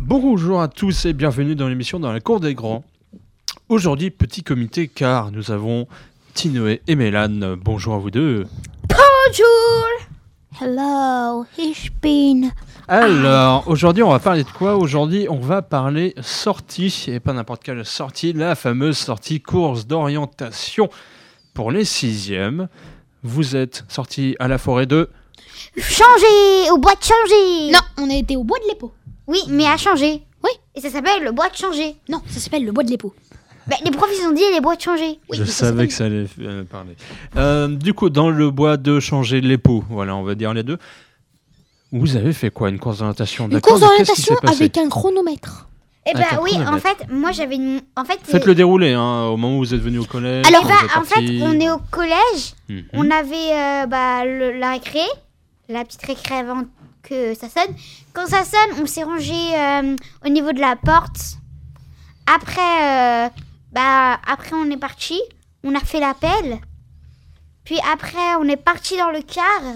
Bonjour à tous et bienvenue dans l'émission Dans la Cour des Grands. Aujourd'hui, petit comité car nous avons Tinoé et Mélane. Bonjour à vous deux. Bonjour. Hello, ich bin... Alors, aujourd'hui, on va parler de quoi? Aujourd'hui, on va parler sortie, et pas n'importe quelle sortie, la fameuse sortie course d'orientation pour les 6e. Vous êtes sortis à la forêt de... Changer, au bois de Changer. Non, on a été au bois de l'Épau. Oui, mais à Changer. Oui. Et ça s'appelle le bois de Changer. Non, ça s'appelle le bois de l'Épau. Bah, les profs, ils ont dit les bois de Changer. Oui, Je mais ça savais que ça allait parler. Du coup, dans le bois de changer l'Épau, voilà, on va dire les deux. Vous avez fait quoi? Une course d'orientation? Une D'accord, course mais qu'est-ce qui s'est d'orientation passé? avec un chronomètre. Eh Avec bah un oui, en chronomètre. fait, moi j'avais une... En fait, Faites-le dérouler, hein, au moment où vous êtes venu au collège. Alors, quand bah, vous êtes en fait, partis. on est au collège. Mhm. On avait la récré, la petite récré avant que ça sonne. Quand ça sonne, on s'est rangé au niveau de la porte. Après, après on est parti. On a fait l'appel. Puis après, on est parti dans le car.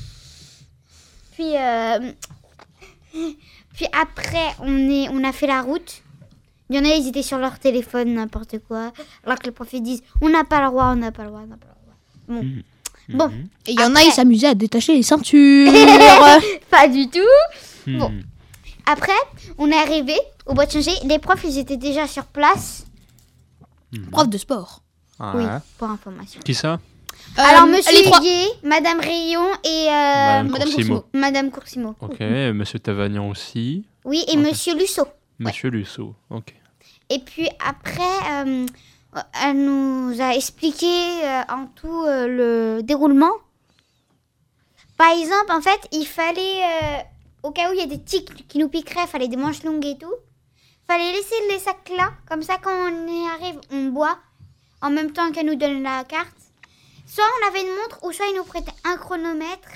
Puis après, on a fait la route. Il y en a, ils étaient sur leur téléphone, n'importe quoi. Alors que les profs ils disent, on n'a pas le droit, on n'a pas le droit, on n'a pas le droit. Bon. Et il y en a, Après- ils s'amusaient à détacher les ceintures. Pas du tout. Mhm. Bon. Après, on est arrivé au bois de changer. Les profs, ils étaient déjà sur place. Prof de sport. Ah, Oui, pour information. Qui ça? Alors, les Monsieur trois. Huguet, Madame Rayon et Madame Coursimo. Madame Coursimo. Ok, Monsieur Tavagnan aussi. Oui, et Ok. Monsieur Lusso. Monsieur Lusso, ok. Et puis après, elle nous a expliqué en tout le déroulement. Par exemple, en fait, il fallait, au cas où il y a des tiques qui nous piqueraient, il fallait des manches longues et tout. Il fallait laisser les sacs là, comme ça quand on y arrive, on boit en même temps qu'elle nous donne la carte. Soit on avait une montre, ou soit ils nous prêtaient un chronomètre.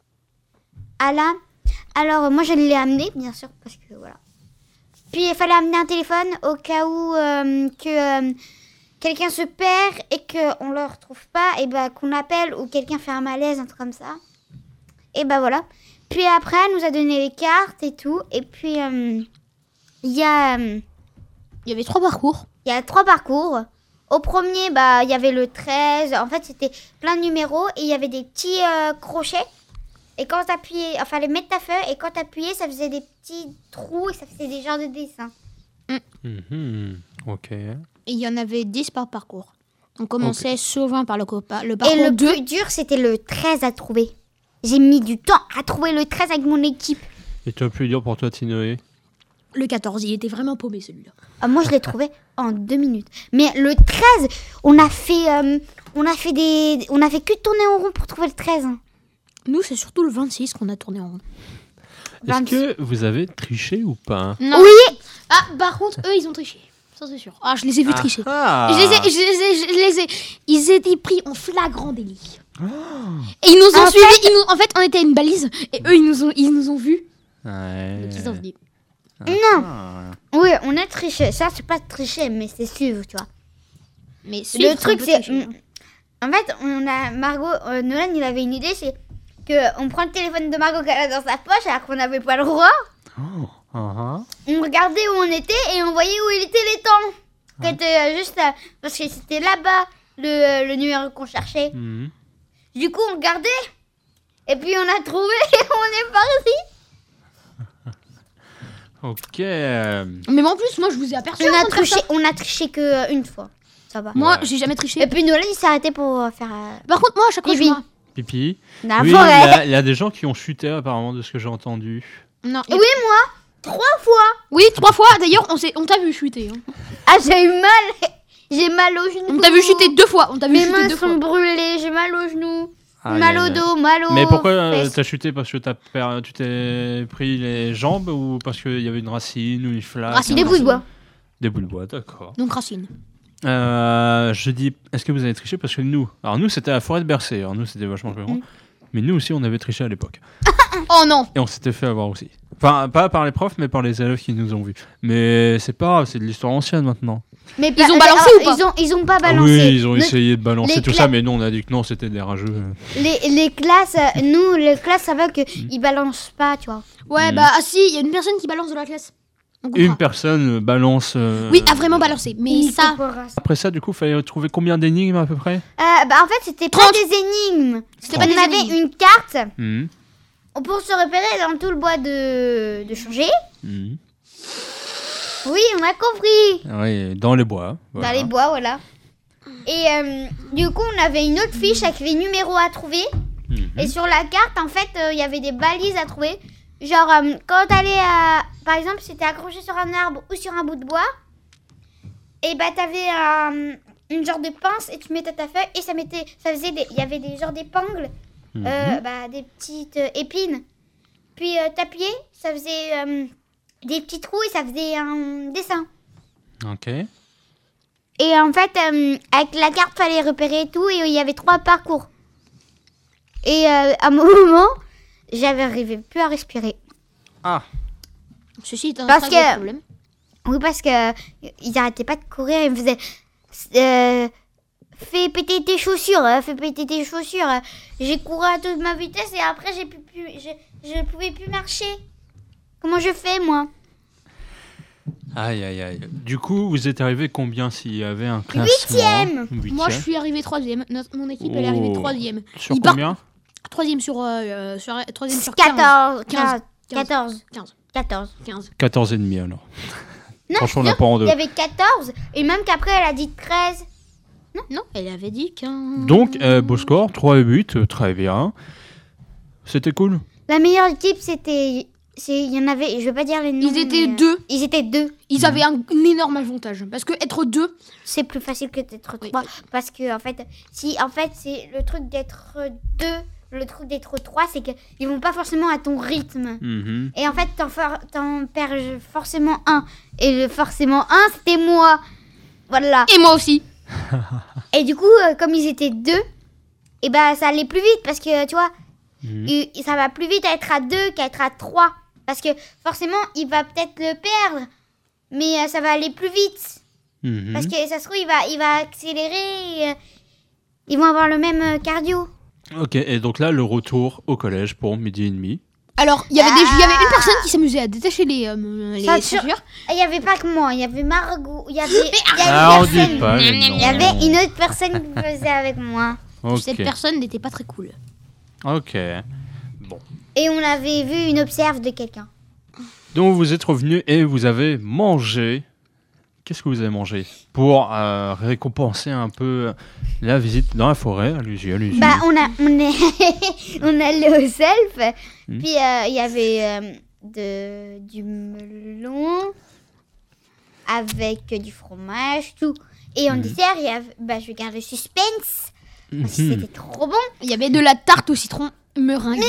Alors moi je l'ai amené, bien sûr, parce que voilà. Puis il fallait amener un téléphone au cas où que quelqu'un se perd et qu'on ne le retrouve pas, et qu'on appelle ou quelqu'un fait un malaise, un truc comme ça. Et voilà. Puis après, elle nous a donné les cartes et tout. Et puis, il y a Il y avait 3 parcours. 3 parcours. Au premier, il y avait le 13. En fait, c'était plein de numéros et il y avait des petits crochets. Et quand t'appuyais, il fallait mettre ta feuille et quand t'appuyais, ça faisait des petits trous et ça faisait des genres de dessins. Mhm. Ok. Et il y en avait 10 par parcours. On commençait souvent par le Et parcours le 2. plus dur, c'était le 13 à trouver. J'ai mis du temps à trouver le 13 avec mon équipe. Et tu as plus dur pour toi, Tinoé? Le 14, il était vraiment paumé celui-là. Moi, je l'ai trouvé en 2 minutes. Mais le 13, on a fait que tourner en rond pour trouver le 13. Nous, c'est surtout le 26 qu'on a tourné en rond. Est-ce que vous avez triché ou pas? Non. Oui. Ah, par contre, eux, ils ont triché. Ça, c'est sûr. Ah, je les ai vus tricher. Ah. Ils étaient pris en flagrant délit. Et ils nous ont En suivis. En fait, on était à une balise. Et eux, ils nous ont vus. Ouais. Donc, ils ont dit. Non. Ah. Oui, on a triché. Ça, c'est pas tricher, mais c'est suivre, tu vois. Mais Le truc, c'est... En fait, on a Margot... Nolan, il avait une idée, c'est qu'on prend le téléphone de Margot qu'elle a dans sa poche, alors qu'on n'avait pas le droit. Oh. Ah. On regardait où on était et on voyait où il était les temps. Qui était juste... parce que c'était là-bas, le numéro qu'on cherchait. Mhm. Du coup, on regardait. Et puis, on a trouvé et on est parti. Ok. Mais en plus, moi, je vous ai aperçu. en train de faire ça. On a triché que une fois. Ça va. Moi, Ouais. j'ai jamais triché. Et puis, Nolan, il s'est arrêté pour faire... Par contre, moi, à chaque fois, je Pipi. me... Pipi. la Oui, forêt. il y a des gens qui ont chuté apparemment de ce que j'ai entendu. Non. Oui, moi, 3 fois. Oui, 3 fois. D'ailleurs, on t'a vu chuter. Hein. Ah, j'ai eu mal. J'ai mal au genou. On t'a vu chuter 2 fois. On t'a vu Mes chuter mains 2 sont fois. brûlées. J'ai mal au genou. Aïe, Mal au aïe, aïe. dos, mal au Mais pourquoi fesses. t'as chuté? Parce que tu t'es pris les jambes ou parce qu'il y avait une racine ou une flaque? Racine. Des bouts de bois. Des bouts de bois, d'accord. Donc, Racine. Je dis, est-ce que vous avez triché? Parce que nous, alors nous c'était la forêt de Bercé, alors nous c'était vachement plus grand. Mais nous aussi on avait triché à l'époque. Oh non. Et on s'était fait avoir aussi. Enfin, pas par les profs, mais par les élèves qui nous ont vus. Mais c'est pas grave, c'est de l'histoire ancienne maintenant. Mais Ils ont balancé ou pas Ils ont pas Ah balancé. oui, ils ont Ne- essayé de balancer les tout ça, mais nous on a dit que non, c'était des rageux. Les classes, les classes, ça va qu'ils balancent pas, tu vois. Ouais, Mhm. bah, ah si, il y a une personne qui balance dans la classe. On Une comprend. personne balance. Oui, a vraiment balancé. Mais ça, Après ça, du coup, il fallait trouver combien d'énigmes à peu près En fait, c'était pas 30. des énigmes. c'était pas des On avait énigmes. une carte Mhm. pour se repérer dans tout le bois de changer. Mhm. Oui, on a compris. Oui, dans les bois. Voilà. Dans les bois, voilà. Et du coup, on avait une autre fiche avec les numéros à trouver. Mhm. Et sur la carte, en fait, il y avait des balises à trouver. Genre, quand t'allais à... Par exemple, si t'es accroché sur un arbre ou sur un bout de bois, et bah t'avais une genre de pince et tu mettais ta feuille et ça faisait il y avait des genres d'épingles, Mhm. des petites épines. Puis t'appuyais, ça faisait des petits trous et ça faisait un dessin. Ok. Et en fait, avec la carte, fallait repérer tout et il y avait 3 parcours. Et à un moment, j'arrivais plus à respirer. Ah. ceci est un Parce très gros que- problème. Oui, parce que ils arrêtaient pas de courir. Ils me faisaient fais péter tes chaussures, fais péter tes chaussures. J'ai couru à toute ma vitesse et après je pouvais plus marcher. Comment je fais moi? Aïe, aïe, aïe. Du coup, vous êtes arrivé combien s'il y avait un classement 8e. Moi, je suis arrivé 3ème. Mon équipe, elle est arrivée Oh. 3ème. Sur Il part- combien 3ème sur 3ème sur 15. 14, 15. 14, 15. 14. 15. 14 et demi alors. Non, Franchement, on n'a pas en il deux. y avait 14 et même qu'après elle a dit 13. Non, elle avait dit 15. Donc, beau score, 3 et 8, très bien. C'était cool. La meilleure équipe il y en avait, je vais pas dire les noms. Ils étaient mais, 2. Ils étaient 2. Ils avaient un énorme avantage. Parce que être 2, C'est plus facile que d'être Oui. 3 parce que en fait c'est le truc d'être 2, le truc d'être 3 c'est qu'ils vont pas forcément à ton rythme. Mhm. Et en fait t'en perds forcément un et le forcément un c'était moi. Voilà. et moi aussi. Et du coup comme ils étaient 2 et bah ça allait plus vite parce que tu vois Mhm. ça va plus vite à être à 2 qu'à être à 3 parce que forcément il va peut-être le perdre mais ça va aller plus vite. Mhm. Parce que ça se trouve, il va accélérer. Et, ils vont avoir le même cardio. Ok, et donc là, le retour au collège pour midi et demi. Alors, il y avait une personne qui s'amusait à détacher les Ça, sur- chaussures. Il n'y avait pas que moi. Il y avait Margot. Il y avait, Ah, on une dit personne. pas le Il nom. y avait une autre personne qui faisait avec moi. Ok. Cette personne n'était pas très cool. Ok. Bon. Et on avait vu une observe de quelqu'un. Donc vous êtes revenu et vous avez mangé. Qu'est-ce que vous avez mangé pour récompenser un peu la visite dans la forêt? Allez-y, allez-y. Bah, on allait au self. Hmm. Puis il y avait du melon avec du fromage, tout. Et en dessert, il y avait, bah, je garde le suspense. Parce que Mhm. c'était trop bon. Il y avait de la tarte au citron meringuée.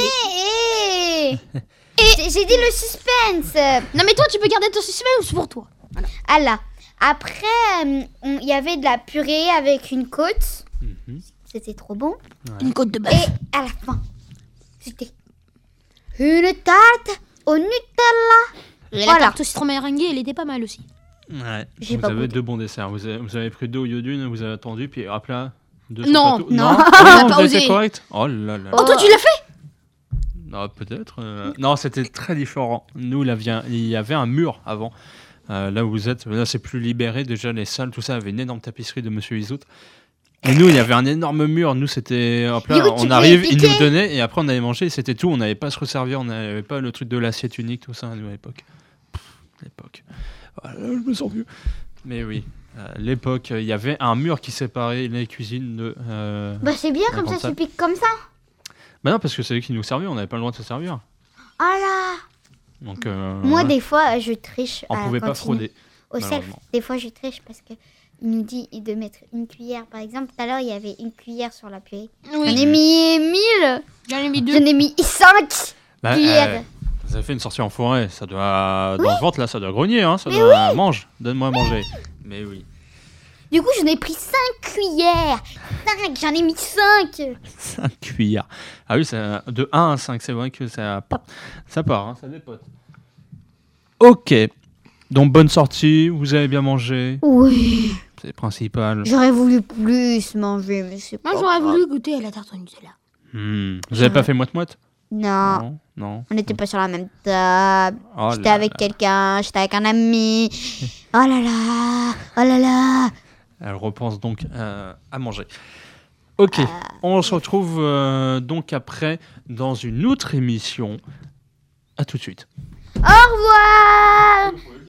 J'ai dit le suspense. Non mais toi, tu peux garder ton suspense pour toi. Ah là. Après, il y avait de la purée avec une côte. Mhm. C'était trop bon. Une côte de bœuf. Et à la fin, c'était une tarte au Nutella. Et la voilà. tarte au citron meringuée, elle était pas mal aussi. Ouais. J'ai Vous pas avez goûté. 2 bons desserts. Vous avez pris 2 au yodune, vous avez attendu, puis hop là. 2 Non, sur plateau. non. Ah On a non, pas vous avez été osé. correct. Oh là là. Oh, toi, tu l'as fait? Non, peut-être. Non, c'était très différent. Nous, il y avait un mur avant. Là où vous êtes, là, c'est plus libéré. Déjà, les salles, tout ça avait une énorme tapisserie de Monsieur Isout. Et nous, il y avait un énorme mur. Nous, c'était. Hop là, Du coup, tu on peux arrive, il piquer. nous donnait, et après, on allait manger, et c'était tout. On n'avait pas à se resservir. On n'avait pas le truc de l'assiette unique, tout ça, nous, à l'époque. L'époque. Voilà, je me sens vieux. Mais oui, l'époque, il y avait un mur qui séparait les cuisines de. Bah c'est bien, comme Comme ça ça. tu piques comme ça. Bah non, parce que c'est eux qui nous servaient. On n'avait pas le droit de se servir. Ah là. Donc. Moi, ouais, des fois, je triche on à la pouvait pas cantine. frauder. Au self, malheureusement. des fois, je triche parce que il nous dit de mettre une cuillère. Par exemple, tout à l'heure, il y avait une cuillère sur la purée. J'en ai mis 1000. J'en ai mis 2. J'en ai mis 5 Bah, cuillères. vous avez fait une sortie en forêt, ça doit. Dans le ventre, là, ça doit grogner, hein. Ça doit. Mange, donne-moi à manger. Mais oui. Du coup, j'en ai pris 5 cuillères. 5, j'en ai mis 5. 5 cuillères. Ah oui, de 1 à 5, c'est vrai que ça part, hein, ça dépote. Ok. Donc, bonne sortie, vous avez bien mangé, Oui. c'est le principal. J'aurais voulu plus manger, mais c'est pas Moi, j'aurais grave. voulu goûter à la tarte au Nutella. Vous avez pas fait moite-moite? Non. Non. On n'était pas sur la même table. Oh J'étais là avec là. quelqu'un, j'étais avec un ami. Oh là là, oh là là. Elle repense donc à manger. Ok, on se retrouve donc après dans une autre émission. À tout de suite. Au revoir.